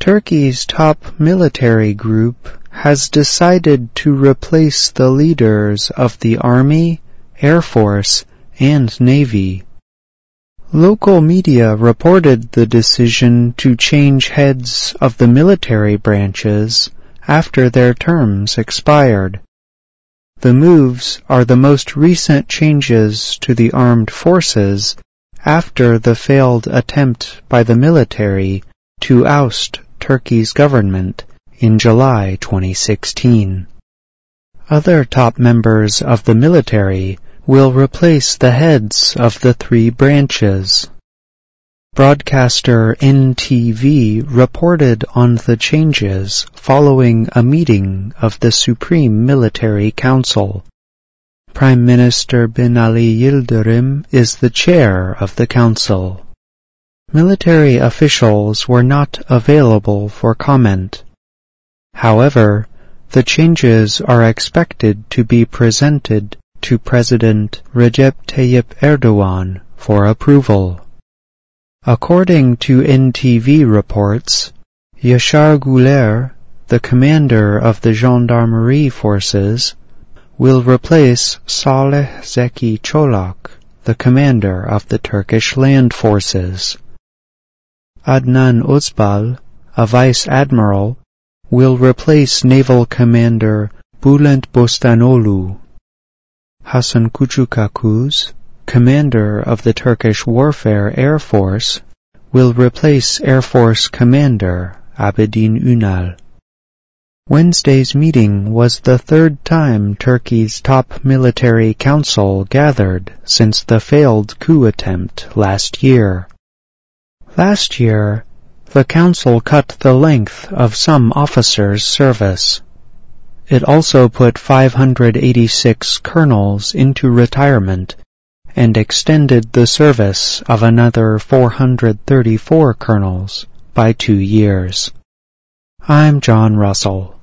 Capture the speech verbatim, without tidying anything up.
Turkey's top military group has decided to replace the leaders of the Army, Air Force, and Navy. Local media reported the decision to change heads of the military branches after their terms expired. The moves are the most recent changes to the armed forces after the failed attempt by the military to oust Turkey's government in July twenty sixteen. Other top members of the military will replace the heads of the three branches. Broadcaster N T V reported on the changes following a meeting of the Supreme Military Council. Prime Minister Binali Yildirim is the chair of the council. Military officials were not available for comment. However, the changes are expected to be presented to President Recep Tayyip Erdogan for approval. According to N T V reports, Yaşar Güler, the commander of the Gendarmerie forces, will replace Saleh Zeki Çolak, the commander of the Turkish land forces. Adnan Özbal, a vice admiral, will replace Naval Commander Bülent Bostanoglu. Hasan Küçükakuz, commander of the Turkish Warfare Air Force, will replace Air Force Commander Abidin Ünal. Wednesday's meeting was the third time Turkey's top military council gathered since the failed coup attempt last year. Last year, the council cut the length of some officers' service. It also put five hundred eighty-six colonels into retirement and extended the service of another four hundred thirty-four colonels by two years. I'm John Russell.